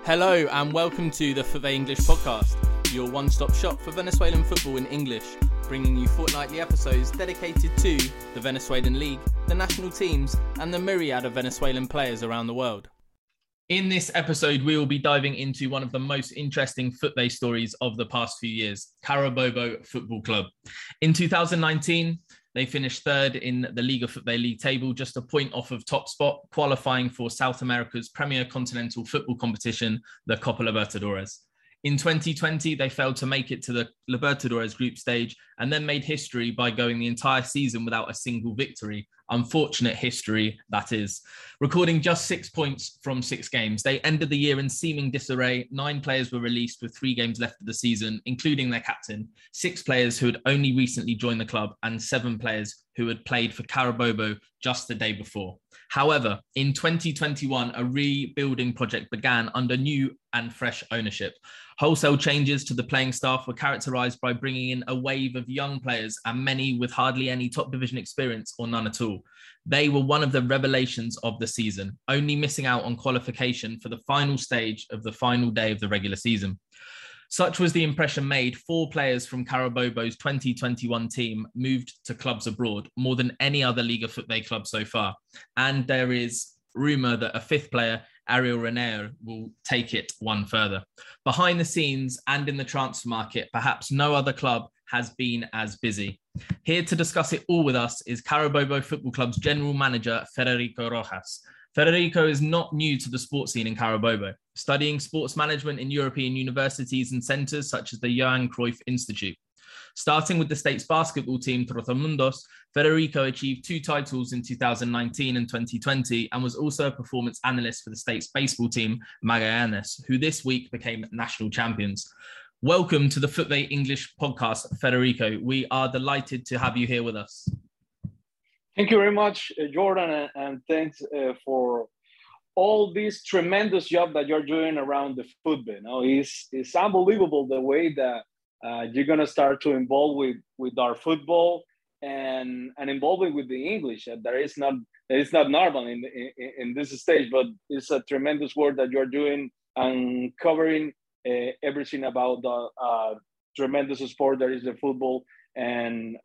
Hello and welcome to the FUTVE English podcast, your one-stop shop for Venezuelan football in English, bringing you fortnightly episodes dedicated to the Venezuelan League, the national teams and the myriad of Venezuelan players around the world. In this episode, we will be diving into one of the most interesting FUTVE stories of the past few years, Carabobo Football Club. In 2019, they finished third in the Liga FUTVE League table, just a point off of top spot, qualifying for South America's premier continental football competition, the Copa Libertadores. In 2020, they failed to make it to the Libertadores group stage and then made history by going the entire season without a single victory. Unfortunate history, that is. Recording just 6 points from 6 games, they ended the year in seeming disarray. 9 players were released with 3 games left of the season, including their captain, 6 players who had only recently joined the club, and 7 players who had played for Carabobo just the day before. However, in 2021, a rebuilding project began under new and fresh ownership. Wholesale changes to the playing staff were characterised by bringing in a wave of young players and many with hardly any top division experience or none at all. They were one of the revelations of the season, only missing out on qualification for the final stage of the final day of the regular season. Such was the impression made. 4 players from Carabobo's 2021 team moved to clubs abroad, more than any other Liga FUTVE club so far. And there is rumour that a 5th player, Ariel Reneiro, will take it one further. Behind the scenes and in the transfer market, perhaps no other club has been as busy. Here to discuss it all with us is Carabobo Football Club's general manager, Federico Rojas. Federico is not new to the sports scene in Carabobo, studying sports management in European universities and centres such as the Johan Cruyff Institute. Starting with the state's basketball team, Trotamundos, Federico achieved 2 titles in 2019 and 2020 and was also a performance analyst for the state's baseball team, Magallanes, who this week became national champions. Welcome to the FUTVE English podcast, Federico. We are delighted to have you here with us. Thank you very much, Jordan, and thanks for all this tremendous job that you're doing around the football. It's unbelievable the way that you're going to start to involve with our football and involving with the English. That is not normal in this stage, but it's a tremendous work that you're doing and covering everything about the tremendous sport that is the football. And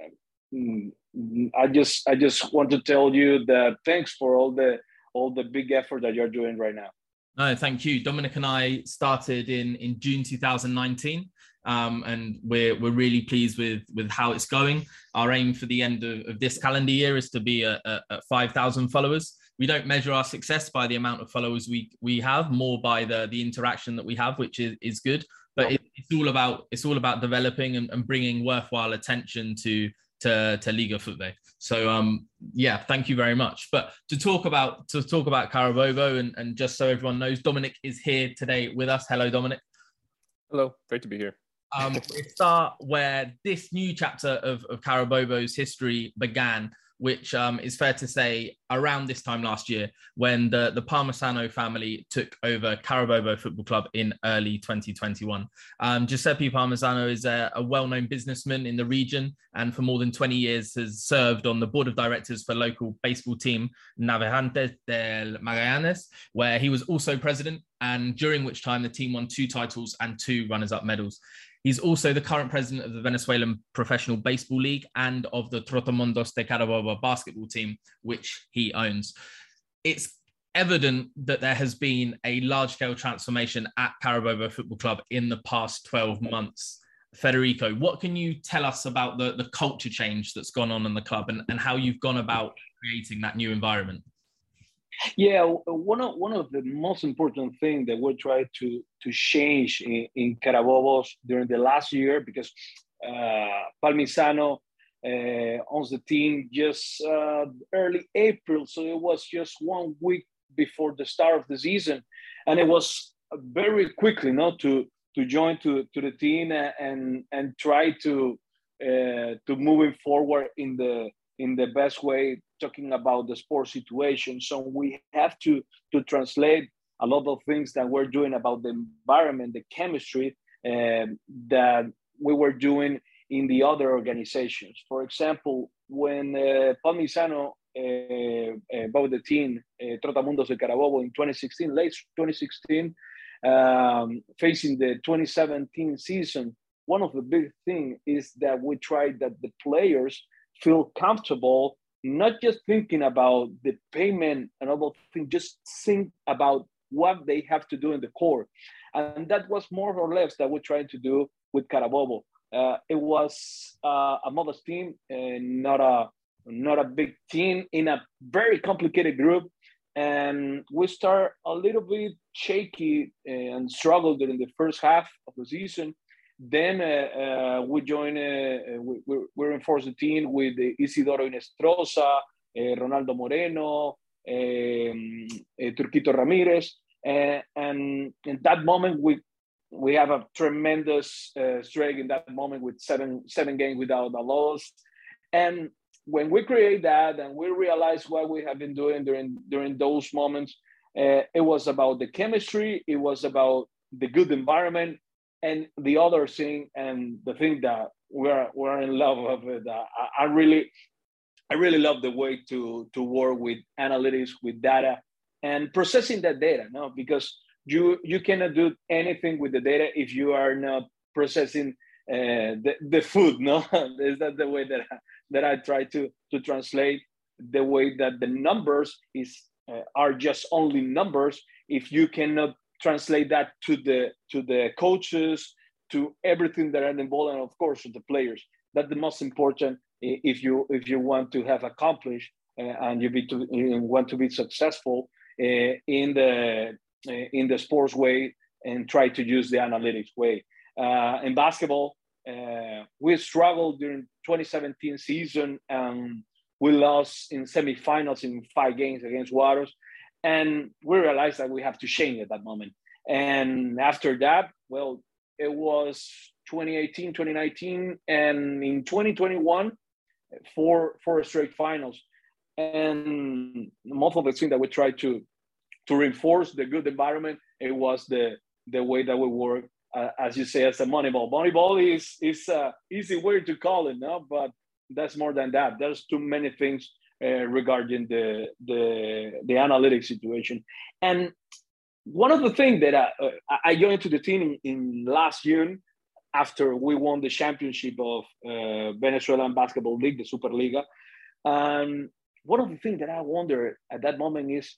I just want to tell you that thanks for all the big effort that you're doing right now. No, thank you. Dominic and I started in June 2019, and we're really pleased with how it's going. Our aim for the end of this calendar year is to be at 5,000 followers. We don't measure our success by the amount of followers we have, more by the interaction that we have, which is good. But it's all about developing and bringing worthwhile attention to Liga FUTVE. So thank you very much. But to talk about Carabobo and just so everyone knows, Dominic is here today with us. Hello, Dominic. Hello, great to be here. We start where this new chapter of Carabobo's history began, which is fair to say around this time last year when the Parmesano family took over Carabobo Football Club in early 2021. Giuseppe Parmesano is a well-known businessman in the region and for more than 20 years has served on the board of directors for local baseball team Navegantes del Magallanes, where he was also president, and during which time the team won 2 titles and 2 runners-up medals. He's also the current president of the Venezuelan Professional Baseball League and of the Trotamundos de Carabobo basketball team, which he owns. It's evident that there has been a large-scale transformation at Carabobo Football Club in the past 12 months. Federico, what can you tell us about the culture change that's gone on in the club and how you've gone about creating that new environment? Yeah, one of the most important things that we tried to change in Carabobo during the last year, because Parmesano owns the team just early April, so it was just 1 week before the start of the season, and it was very quickly to join to the team and try to moving forward in the best way, talking about the sports situation. So we have to translate a lot of things that we're doing about the environment, the chemistry that we were doing in the other organizations. For example, when Parmesano bought the team, Trotamundos de Carabobo in 2016, late 2016, facing the 2017 season, one of the big things is that we try that the players feel comfortable, not just thinking about the payment and other things, just think about what they have to do in the court. And that was more or less that we're trying to do with Carabobo. It was a modest team, and not a big team in a very complicated group. And we start a little bit shaky and struggle during the first half of the season. Then we join, we reinforce the team with Isidoro Inestrosa, Ronaldo Moreno, Turquito Ramirez. And in that moment, we have a tremendous streak in that moment with seven games without a loss. And when we create that and we realize what we have been doing during those moments, it was about the chemistry, it was about the good environment, and the other thing, and the thing that we're in love with. I really love the way to work with analytics, with data, and processing that data. No, because you cannot do anything with the data if you are not processing the food. No, is that the way that I try to translate the way that the numbers are just only numbers. If you cannot translate that to the coaches, to everything that are involved, and of course to the players, that's the most important if you want to have accomplished and you want to be successful in the sports way, and try to use the analytics way. In basketball, we struggled during 2017 season, and we lost in semifinals in 5 games against Juarez. And we realized that we have to change at that moment. And after that, well, it was 2018, 2019, and in 2021, four straight finals. And most of the things that we tried to reinforce the good environment, it was the way that we work, as you say, as a Moneyball. Moneyball is a easy way to call it, no? But that's more than that. There's too many things regarding the analytics situation. And one of the things that I joined to the team in last June, after we won the championship of Venezuelan Basketball League, the Superliga. One of the things that I wonder at that moment is,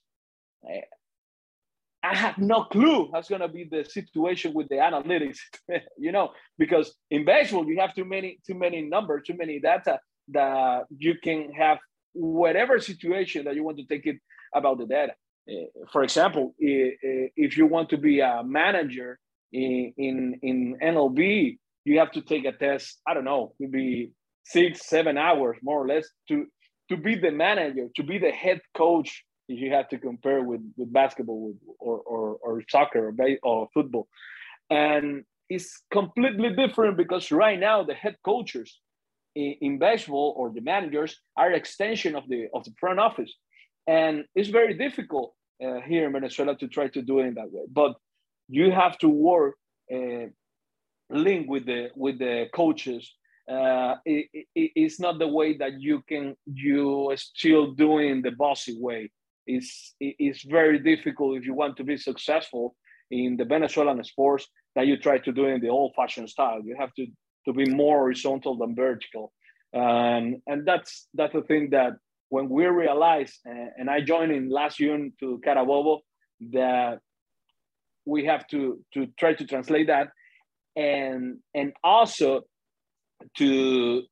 I have no clue what's going to be the situation with the analytics, because in baseball, you have too many numbers, too many data that you can have whatever situation that you want to take it about the data. For example, if you want to be a manager in MLB, you have to take a test, I don't know, it could be 6-7 hours, more or less, to be the manager, to be the head coach. If you have to compare with basketball or soccer or football. And it's completely different, because right now the head coaches in baseball, or the managers, are extension of the front office. And it's very difficult here in Venezuela to try to do it in that way. But you have to work, link with the coaches. It's not the way that you still doing the bossy way. It's very difficult if you want to be successful in the Venezuelan sports, that you try to do it in the old-fashioned style. You have to be more horizontal than vertical, and that's the thing that when we realized, and I joined in last June to Carabobo, that we have to try to translate that, and also to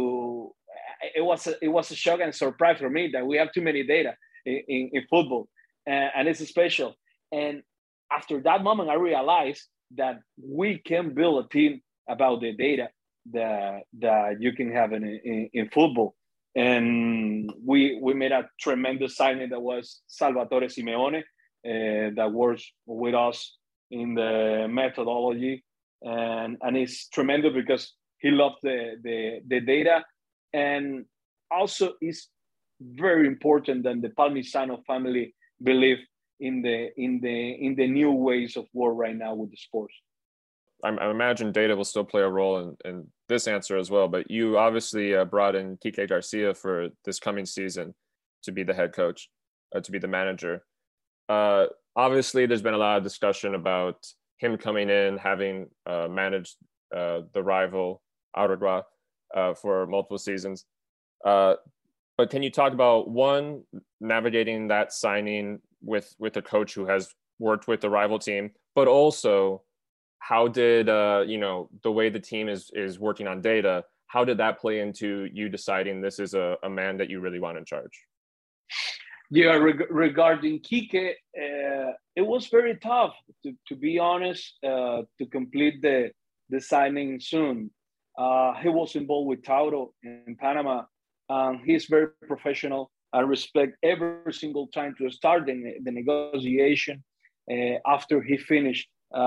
it was a shock and surprise for me that we have too many data in football, and it's special. And after that moment, I realized that we can build a team about the data that you can have in football. And we made a tremendous signing that was Salvatore Simeone, that works with us in the methodology, and it's tremendous because he loves the data, and also is very important that the Palmisano family believe in the new ways of work right now with the sports. I imagine data will still play a role in this answer as well, but you obviously brought in Kike Garcia for this coming season to be the head coach, to be the manager. Obviously, there's been a lot of discussion about him coming in, having managed the rival Aurora for multiple seasons. But can you talk about, one, navigating that signing with a coach who has worked with the rival team, but also how did the way the team is working on data, how did that play into you deciding this is a man that you really want in charge? Yeah, regarding Kike, it was very tough, to be honest, to complete the signing soon. He was involved with Tauro in Panama. He's very professional. I respect every single time to start the negotiation after he finished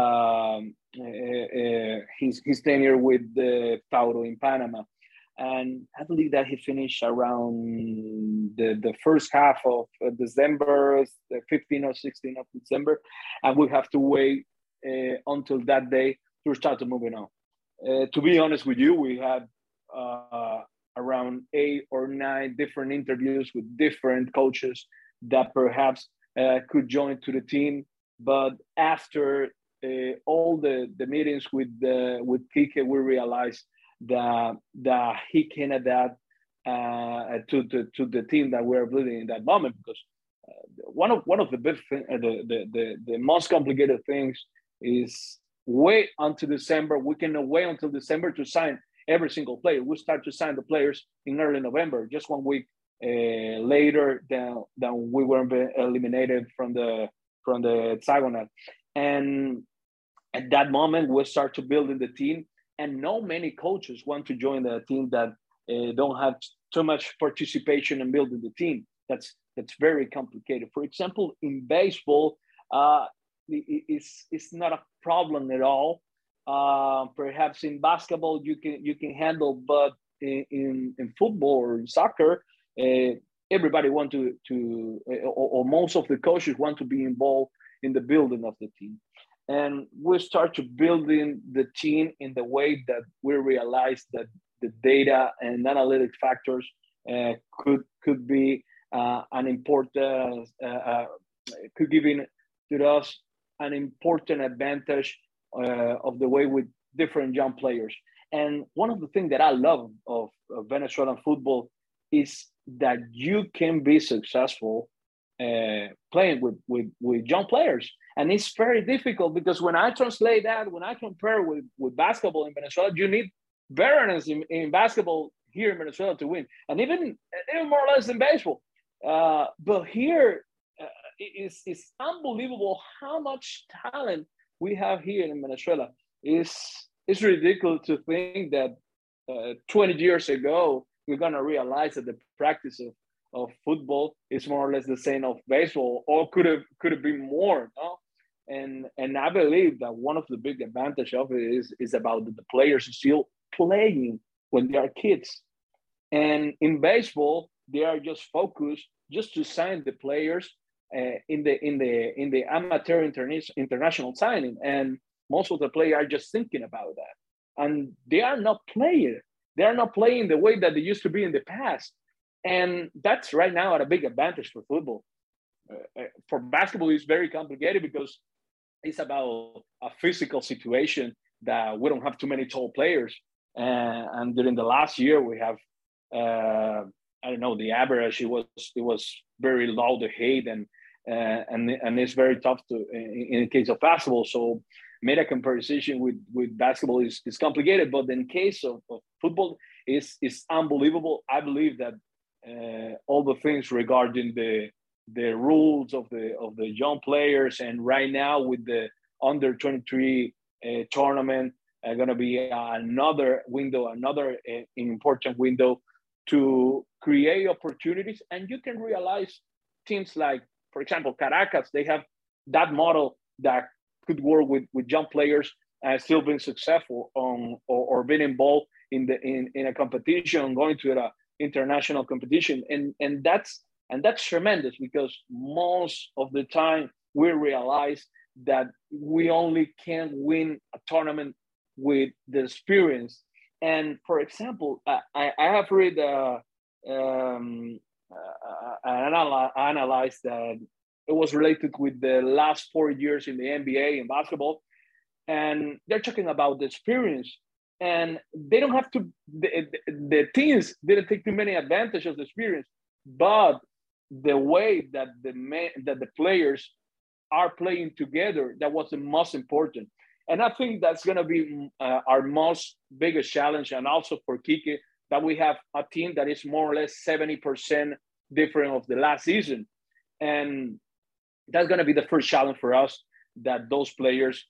his tenure with the Tauro in Panama. And I believe that he finished around the first half of December, the 15th or 16th of December. And we have to wait until that day to start to moving on. To be honest with you, we had around 8 or 9 different interviews with different coaches that perhaps could join to the team. But after all the meetings with Kike, we realized that he can adapt to the team that we're building in that moment, because one of the big the most complicated things is wait until December. We cannot wait until December to sign every single player. We start to sign the players in early November, just 1 week later than we were eliminated from the hexagonal. And at that moment, we start to build in the team. And not many coaches want to join the team that don't have too much participation in building the team. That's very complicated. For example, in baseball, it's not a problem at all. Perhaps in basketball you can handle, but in football or in soccer, everybody want to or most of the coaches want to be involved in the building of the team. And we start to building the team in the way that we realize that the data and analytic factors could be an important could give to us an important advantage of the way with different young players. And one of the things that I love of Venezuelan football is that you can be successful playing with young players. And it's very difficult because when I translate that, when I compare with basketball in Venezuela, you need veterans in basketball here in Venezuela to win, and even more or less in baseball. But here, it's unbelievable how much talent we have here in Venezuela. It's ridiculous to think that 20 years ago, we're going to realize that the practice of football is more or less the same of baseball, or could have been more, no? And I believe that one of the big advantage of it is about the players still playing when they are kids. And in baseball, they are just focused just to sign the players in the amateur international signing, and most of the players are just thinking about that, and they are not playing. They are not playing the way that they used to be in the past, and that's right now at a big advantage for football. For basketball, it's very complicated because it's about a physical situation that we don't have too many tall players, and during the last year we have. I don't know, the average, it was very low, the height, and it's very tough to in the case of basketball. So made a comparison with basketball is complicated, but in case of football is unbelievable. I believe that all the things regarding the rules of the young players, and right now with the under 23 tournament, going to be another window, another important window to create opportunities. And you can realize teams like, for example, Caracas, they have that model that could work with young players and still being successful on or being involved in a competition, going to an international competition. And that's tremendous, because most of the time we realize that we only can win a tournament with the experience. And for example, I have read analyzed that it was related with the last 4 years in the NBA in basketball, and they're talking about the experience. And they don't have to. The teams didn't take too many advantage of the experience, but the way that the players are playing together, that was the most important. And I think that's going to be our most biggest challenge, and also for Quique, that we have a team that is more or less 70% different of the last season. And that's going to be the first challenge for us, that those players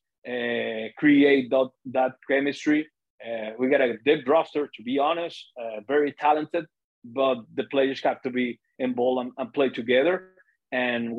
create that chemistry. We got a deep roster, to be honest, very talented, but the players have to be involved and play together. And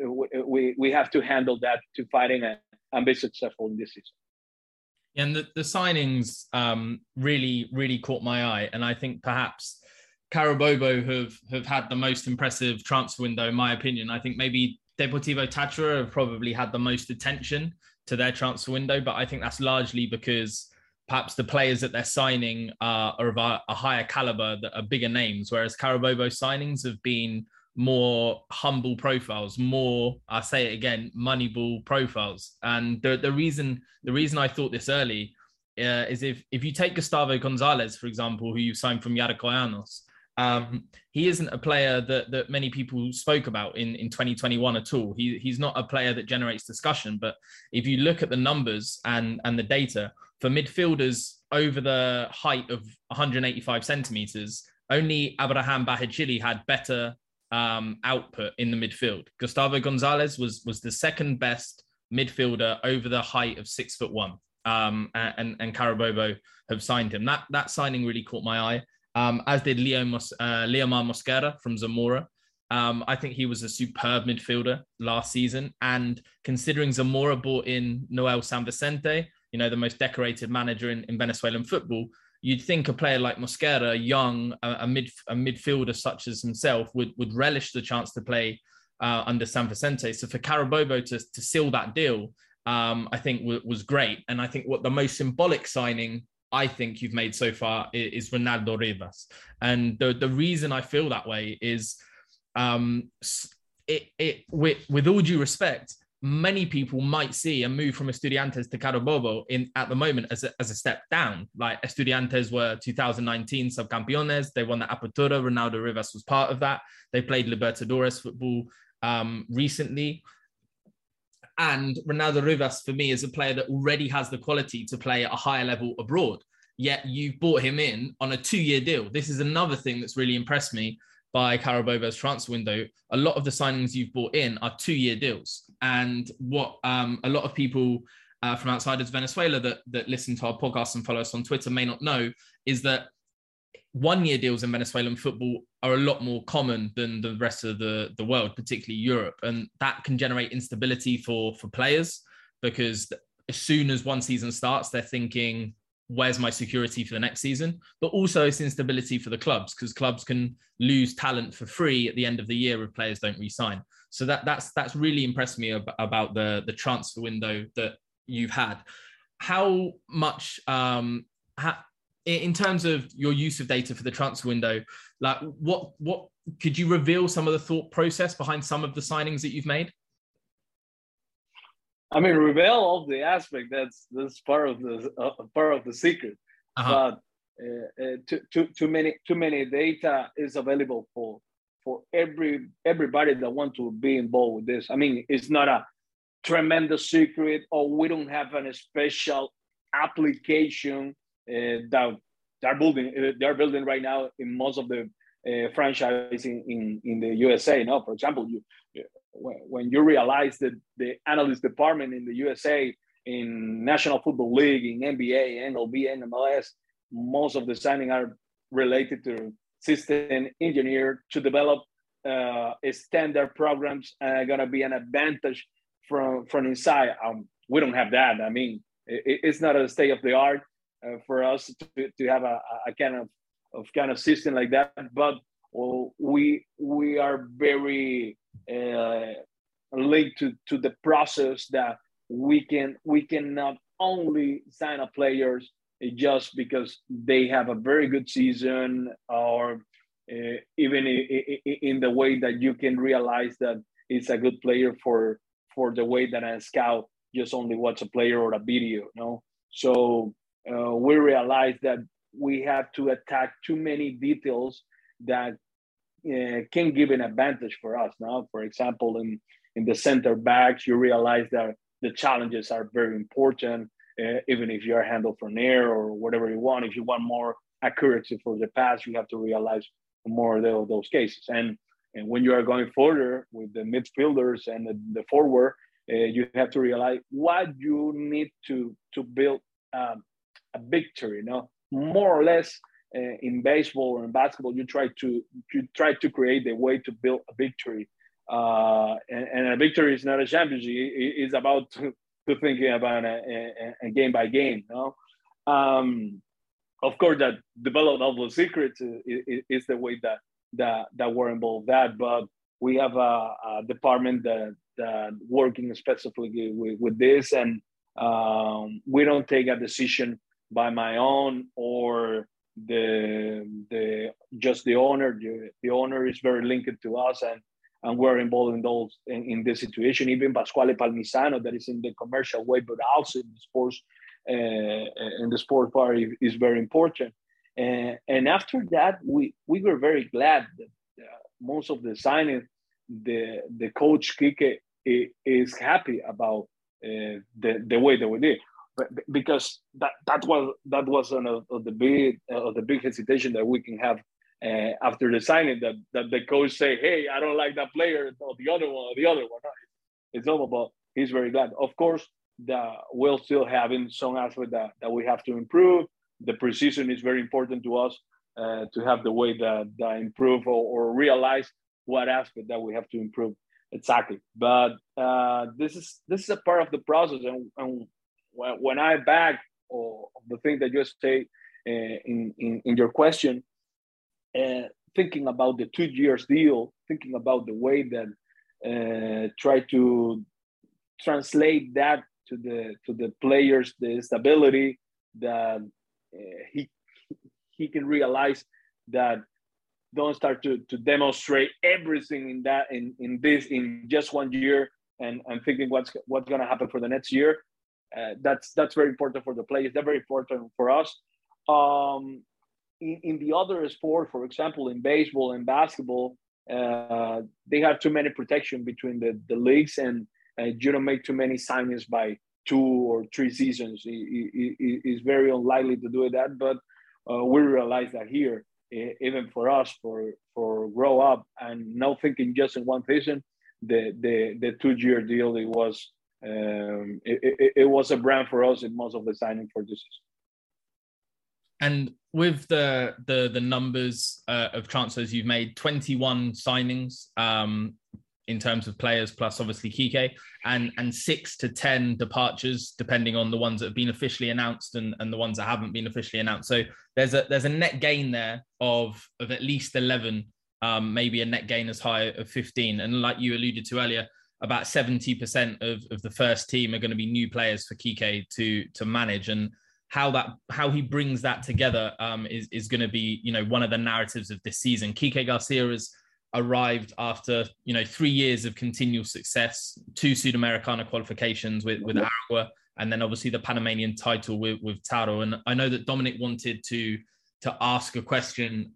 we have to handle that to fighting and be successful in this season. And the signings really, really caught my eye. And I think perhaps Carabobo have had the most impressive transfer window, in my opinion. I think maybe Deportivo Táchira have probably had the most attention to their transfer window, but I think that's largely because perhaps the players that they're signing are of a higher caliber, that are bigger names, whereas Carabobo signings have been more humble profiles, more, I'll say it again, Moneyball profiles. And the reason I thought this early is if you take Gustavo Gonzalez, for example, who you signed from Yaracoyanos, he isn't a player that many people spoke about in 2021 at all. He's not a player that generates discussion, but if you look at the numbers and the data, for midfielders over the height of 185 centimeters, only Abraham Bahachili had better output in the midfield. Gustavo Gonzalez was the second best midfielder over the height of 6'1". And Carabobo have signed him. That signing really caught my eye, as did Leomar Mosquera from Zamora. I think he was a superb midfielder last season. And considering Zamora brought in Noel San Vicente, the most decorated manager in Venezuelan football, you'd think a player like Mosquera, young, a midfielder such as himself, would relish the chance to play under San Vicente. So for Carabobo to seal that deal, I think was great. And I think what the most symbolic signing I think you've made so far is Ronaldo Rivas. And the reason I feel that way is, with all due respect, many people might see a move from Estudiantes to Carabobo at the moment as a step down. Like Estudiantes were 2019 subcampeones. They won the Apertura. Ronaldo Rivas was part of that. They played Libertadores football recently. And Ronaldo Rivas, for me, is a player that already has the quality to play at a higher level abroad. Yet you've brought him in on a 2-year deal. This is another thing that's really impressed me by Carabobo's transfer window. A lot of the signings you've brought in are 2-year deals. And what a lot of people from outside of Venezuela that listen to our podcast and follow us on Twitter may not know is that 1-year deals in Venezuelan football are a lot more common than the rest of the world, particularly Europe. And that can generate instability for players, because as soon as one season starts, they're thinking, where's my security for the next season? But also it's instability for the clubs, because clubs can lose talent for free at the end of the year if players don't re-sign. So that's really impressed me about the transfer window that you've had. How much, in terms of your use of data for the transfer window, like what could you reveal some of the thought process behind some of the signings that you've made? I mean, reveal all the aspect. That's part of the secret. Uh-huh. But too many data is available for everybody that want to be involved with this. I mean, it's not a tremendous secret, or we don't have a special application that they're building right now in most of the franchise in the USA. No, for example, when you realize that the analyst department in the USA, in National Football League, in NBA, MLB, and MLS, most of the signing are related to system engineer to develop standard programs, going to be an advantage from inside. We don't have that. I mean, it's not a state of the art for us to have a kind of system like that, but we are very linked to the process that we can not only sign up players just because they have a very good season, or even in the way that you can realize that is a good player for the way that a scout just only watch a player or a video, you know. So we realized that we have to attack too many details that can give an advantage for us. Now, for example, in the center backs, you realize that the challenges are very important, even if you're handled from air or whatever you want. If you want more accuracy for the pass, you have to realize more of those cases. And when you are going further with the midfielders and the forward, you have to realize what you need to build a victory. You know, more or less in baseball or in basketball, you try to create a way to build a victory. And a victory is not a championship. It's about to thinking about a game by game. You know? Of course, that develop all the secrets is the way that we're involved that, but we have a department that working specifically with this, and we don't take a decision by my own or the just the owner. The owner is very linked to us, and we're involved in this situation. Even Pasquale Palmisano, that is in the commercial way, but also in the sports. In the sport part is very important, and after that we were very glad that most of the signing, the coach Quique is happy about the way that we did, but because that was one of the big hesitation that we can have after the signing, that the coach say, hey, I don't like that player or the other one. It's all about he's very glad, of course. We'll still having some aspect that we have to improve. The precision is very important to us to have the way that improve or realize what aspect that we have to improve exactly. But this is a part of the process. And when I back or the thing that you say in your question, thinking about the 2 years deal, thinking about the way that try to translate that to the players, the stability that he can realize that don't start to demonstrate everything in just 1 year and thinking what's going to happen for the next year. That's very important for the players. That's very important for us. In the other sport, for example, in baseball and basketball, they have too many protection between the leagues, and you don't make too many signings by 2 or 3 seasons. It's very unlikely to do that, but we realize that here, even for us, for grow up and not thinking just in one season, the 2-year deal, it was a brand for us in most of the signing for this season. And with the numbers of transfers you've made, 21 signings in terms of players, plus obviously Quique, and 6 to 10 departures, depending on the ones that have been officially announced and the ones that haven't been officially announced. So there's a net gain there of at least 11, maybe a net gain as high of 15. And like you alluded to earlier, about 70% of the first team are going to be new players for Quique to manage. And how he brings that together is going to be, one of the narratives of this season. Quique Garcia has arrived after 3 years of continual success, 2 Sudamericana qualifications with Aragua, and then obviously the Panamanian title with Taro. And I know that Dominic wanted to ask a question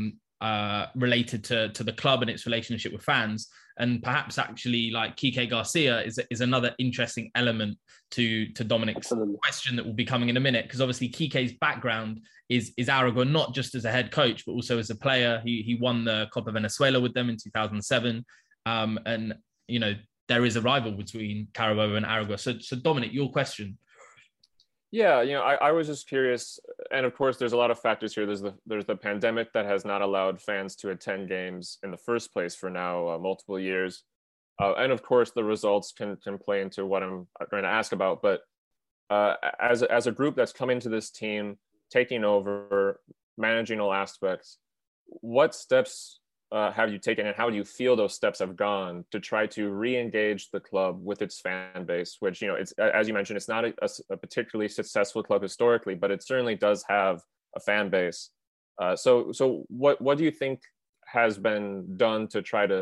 related to the club and its relationship with fans, and perhaps actually like Quique Garcia is another interesting element to Dominic's question that will be coming in a minute, because obviously Quique's background is Aragua, not just as a head coach, but also as a player. He won the Copa Venezuela with them in 2007. And, there is a rival between Carabobo and Aragua. So Dominic, your question. Yeah, I was just curious, and of course, there's a lot of factors here. There's the pandemic that has not allowed fans to attend games in the first place for now multiple years, and of course, the results can play into what I'm going to ask about. But as a group that's come into this team, taking over, managing all aspects, what steps have you taken, and how do you feel those steps have gone to try to re-engage the club with its fan base, which, it's, as you mentioned, it's not a particularly successful club historically, but it certainly does have a fan base. So what do you think has been done to try to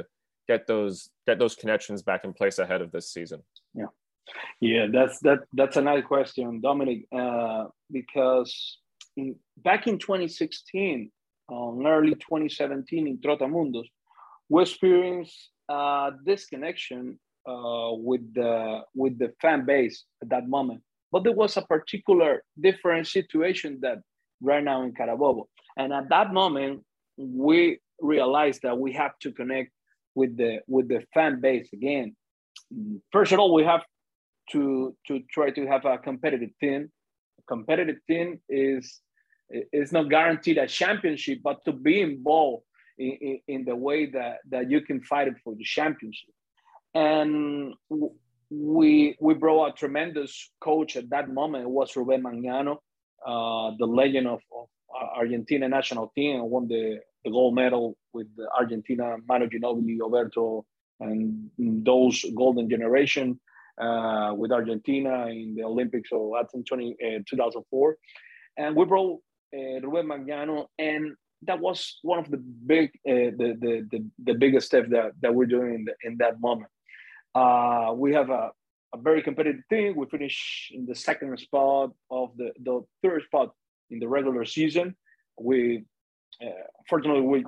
get those connections back in place ahead of this season? Yeah, that's a nice question, Dominic, because back in 2016, early 2017 in Trotamundos, we experienced this connection with the fan base at that moment. But there was a particular different situation that right now in Carabobo. And at that moment, we realized that we have to connect with the fan base again. First of all, we have to try to have a competitive team. A competitive team is not guaranteed a championship, but to be involved in the way that you can fight it for the championship. And we brought a tremendous coach at that moment. It was Rubén Magnano, the legend of Argentina national team, and won the gold medal with Argentina, Manu Ginóbili, Roberto, and those golden generation with Argentina in the Olympics of Athens 2004. And we brought Rubén Magnano, and that was one of the the biggest steps that we're doing in that moment. We have a very competitive team. We finished in the second spot of the third spot in the regular season. We fortunately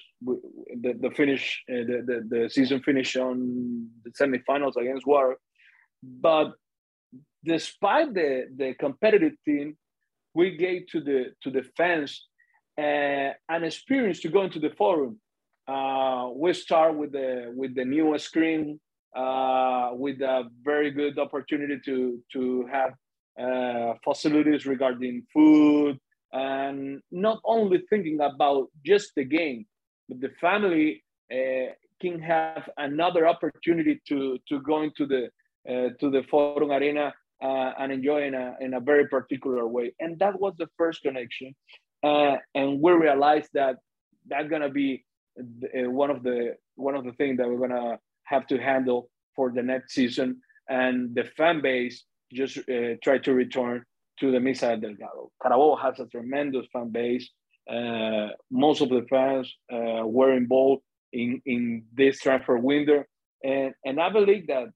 the season finished on the semifinals against Warwick. But despite the competitive team, we gave to the fans an experience to go into the forum. We start with the new screen, with a very good opportunity to have facilities regarding food, and not only thinking about just the game, but the family can have another opportunity to go into the Forum Arena and enjoy in a very particular way. And that was the first connection. And we realized that that's gonna be one of the things that we're gonna have to handle for the next season. And the fan base just try to return to the Misa Delgado. Carabobo has a tremendous fan base. Most of the fans were involved in this transfer window, and I believe that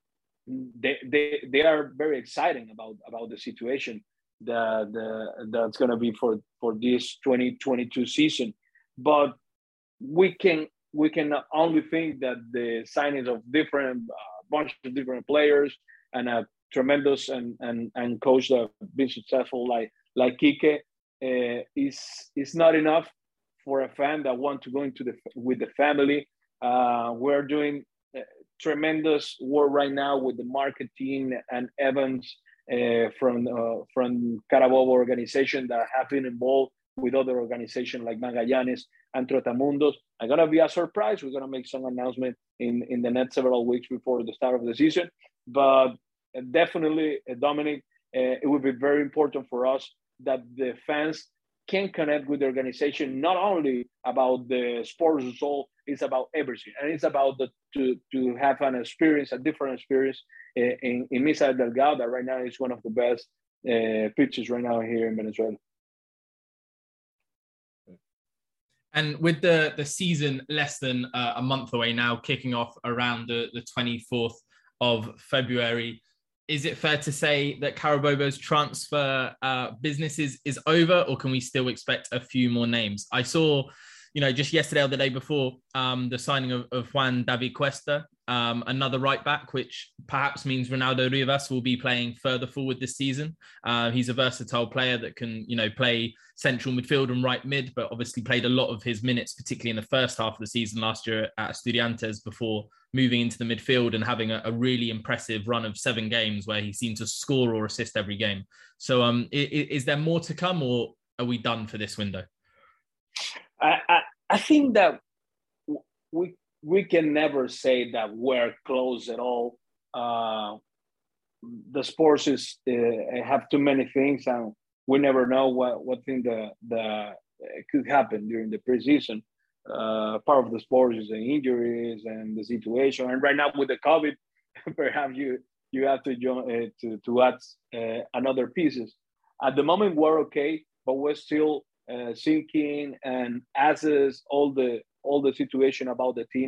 they are very exciting about the situation that's going to be for this 2022 season. But we can only think that the signings of different bunch of different players and a tremendous and coach that have been successful like Quique is not enough for a fan that want to go with the family. We're doing tremendous work right now with the marketing and Evans from Carabobo organization that have been involved with other organizations like Magallanes and Trotamundos. I'm gonna be a surprise. We're gonna make some announcement in the next several weeks before the start of the season. But definitely, Dominic, it would be very important for us that the fans can connect with the organization, not only about the sports result, it's about everything. And it's about to have an experience, a different experience in Misa Delgado, that right now is one of the best pitches right now here in Venezuela. And with the season less than a month away now, kicking off around the 24th of February, is it fair to say that Carabobo's transfer business is over, or can we still expect a few more names? I saw, just yesterday or the day before, the signing of Juan David Cuesta, another right back, which perhaps means Ronaldo Rivas will be playing further forward this season. He's a versatile player that can, play central midfield and right mid, but obviously played a lot of his minutes, particularly in the first half of the season last year at Estudiantes, before moving into the midfield and having a really impressive run of 7 games where he seemed to score or assist every game. So is there more to come, or are we done for this window? I think that we can never say that we're close at all. The sports have too many things, and we never know what thing that could happen during the preseason. Part of the sport is the injuries and the situation, and right now with the COVID, perhaps you have to add another pieces. At the moment, we're okay, but we're still thinking and assess all the situation about the team.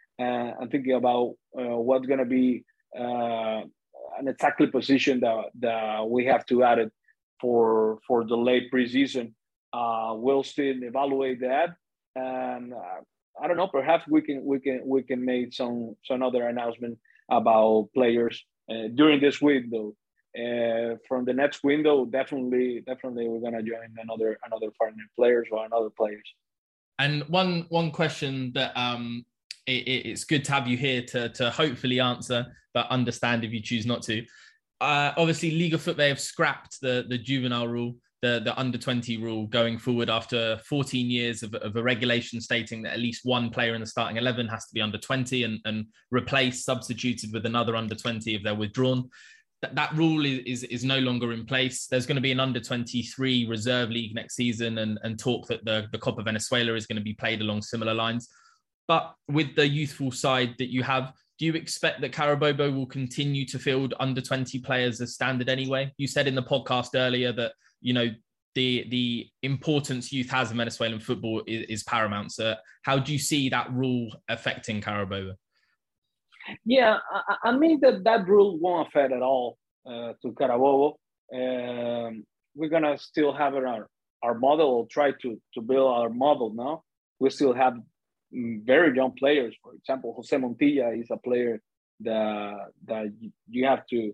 and thinking about what's going to be an exactly position that we have to add it for the late preseason. We'll still evaluate that, and I don't know. Perhaps we can make some other announcement about players during this window. From the next window, definitely we're gonna join another foreign players or another players. And one question that it's good to have you here to hopefully answer, but understand if you choose not to. Obviously, Liga Football have scrapped the juvenile rule, the under 20 rule going forward after 14 years of a regulation stating that at least one player in the starting 11 has to be under 20 and replaced, substituted with another under 20 if they're withdrawn. That rule is no longer in place. There's going to be an under 23 reserve league next season and talk that the Copa Venezuela is going to be played along similar lines. But with the youthful side that you have, do you expect that Carabobo will continue to field under 20 players as standard anyway? You said in the podcast earlier that, you know, the importance youth has in Venezuelan football is paramount. So how do you see that rule affecting Carabobo? Yeah, I mean that rule won't affect at all to Carabobo. We're gonna still have our model, or try to build our model now. We still have very young players. For example, Jose Montilla is a player that you have to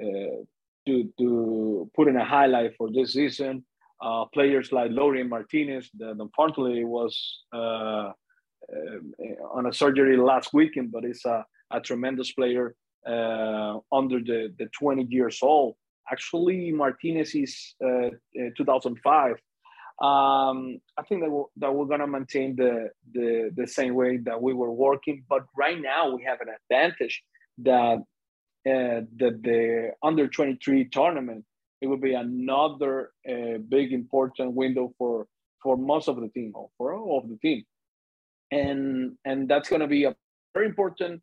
put in a highlight for this season. Players like Lorien Martinez, that unfortunately was on a surgery last weekend, but it's a tremendous player under the 20 years old. Actually, Martinez is 2005. I think that we're gonna maintain the same way that we were working, but right now we have an advantage that the under 23 tournament, it will be another big important window for most of the team, or for all of the team, and that's going to be a very important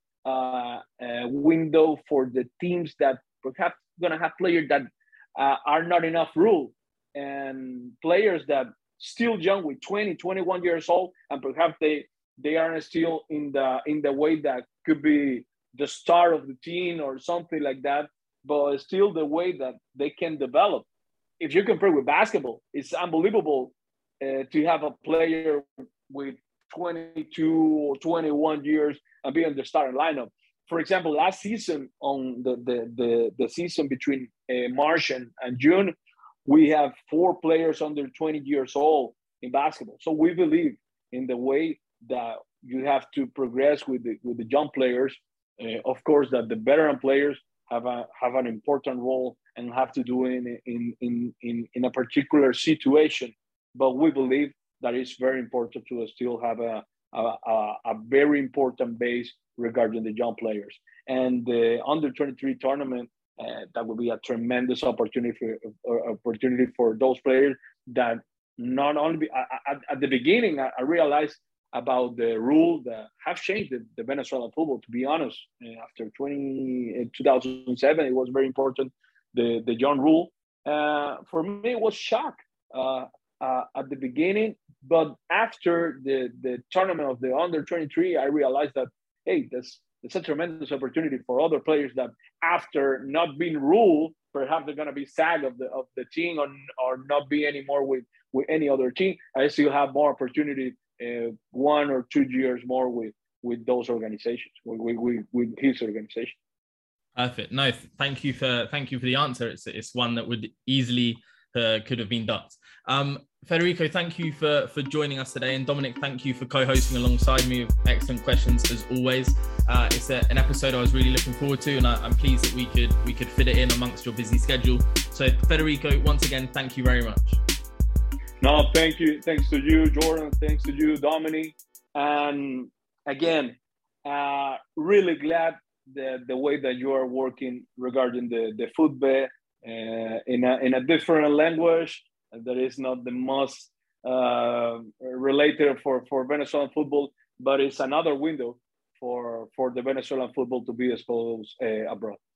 window for the teams that perhaps going to have players that are not enough rule, and players that still young with 20, 21 years old, and perhaps they aren't still in the way that could be the star of the team or something like that, but still the way that they can develop. If you compare with basketball, it's unbelievable to have a player with 22 or 21 years and be in the starting lineup. For example, last season, on the season between March and June, we have 4 players under 20 years old in basketball. So we believe in the way that you have to progress with the young players. Of course, that the veteran players have an important role and have to do in a particular situation. But we believe that it's very important to still have a very important base regarding the young players. And the under 23 tournament, that would be a tremendous opportunity for those players that not only at the beginning, I realized about the rule that have changed the Venezuelan football, to be honest. After 2007, it was very important, the young rule. For me, it was shock at the beginning, but after the tournament of the under 23, I realized that, hey, it's a tremendous opportunity for other players that, after not being ruled, perhaps they're going to be SAG of the team, or not be anymore with any other team. I still have more opportunity, 1 or 2 years more with those organizations, with his organization. Perfect. No, thank you for the answer. It's one that would easily could have been ducked. Federico, thank you for joining us today, and Dominic, thank you for co-hosting alongside me with excellent questions as always. It's an episode I was really looking forward to, and I'm pleased that we could fit it in amongst your busy schedule. So Federico, once again, thank you very much. No, thank you. Thanks to you, Jordan. Thanks to you, Dominic. And again, really glad the way that you are working regarding the football in a different language that is not the most related for Venezuelan football, but it's another window for the Venezuelan football to be exposed abroad.